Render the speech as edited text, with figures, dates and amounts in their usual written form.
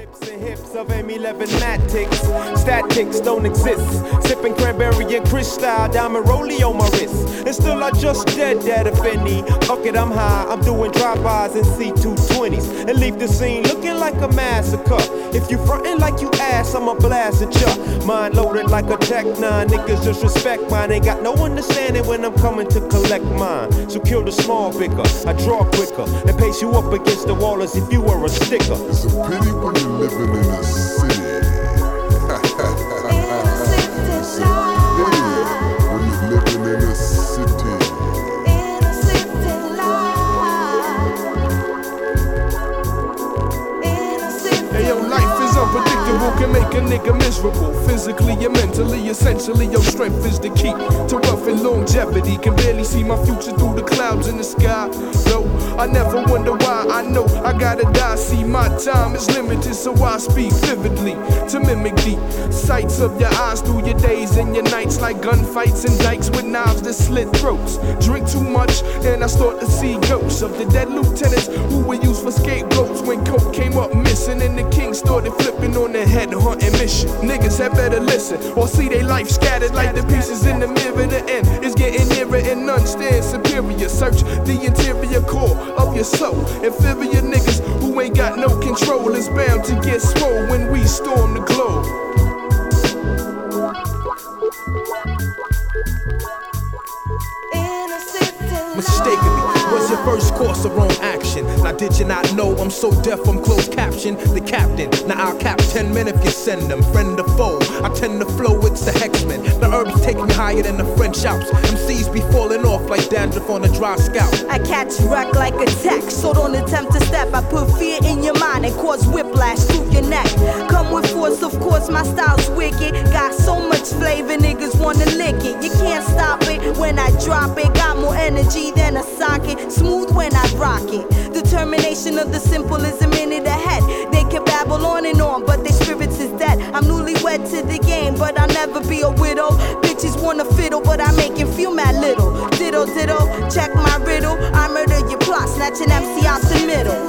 Lips and hips of M11 Matics. Statics don't exist. Sipping cranberry and Chris style, diamond rollie on my wrist. And still I just dead if any. Fuck it, I'm high. I'm doing drive-bys and C220s. And leave the scene looking like a massacre. If you frontin' like you ass, I'ma blast at ya. Mind loaded like a Tech 9. Niggas just respect mine. Ain't got no understanding when I'm coming to collect mine. So kill the small bigger. I draw quicker and pace you up against the wall as if you were a sticker. It's a pity when you're living in a city. It's a pity when you're living in a city. Hey yo, life is unpredictable, can make a nigga miserable. Physically and mentally, essentially, your strength is the key to wealth and longevity. Can barely see my future through the clouds in the sky. No, I never wonder why. I know I gotta die. See, my time is limited, so I speak vividly to mimic the sights of your eyes through your days and your nights, like gunfights and dikes with knives that slit throats. Drink too much, and I start to see ghosts of the dead lieutenants who were used for scapegoats when coke came up missing and the king started flipping on the head hunting mission. Niggas had better listen or see they life scattered like the pieces in the mirror. The end is getting nearer and none stand superior. Search the interior core of your soul. Inferior niggas who ain't got no control is bound to get swole when we storm the globe. Mistakenly, was your first course of wrong action. Now did you not know I'm so deaf I'm closed caption? The captain, now I'll cap 10 men if you send them. Friend or foe, I tend to flow, it's the hexmen. The herbs take me higher than the French Alps. MCs be falling off like dandruff on a dry scalp. I catch wreck like a tech, so don't attempt to step. I put fear in your mind and cause whiplash through your neck. Come with force, of course, my style's wicked. Got so much flavor, niggas wanna lick it. You can't stop it when I drop it. Got more energy than a socket, smooth when I rock it. Determination of the simple is a minute ahead. They can babble on and on, but their spirits is dead. I'm newlywed to the game, but I'll never be a widow. Bitches wanna fiddle, but I make him feel mad little. Ditto, ditto, check my riddle. I murder your plot, snatch an MC out the middle.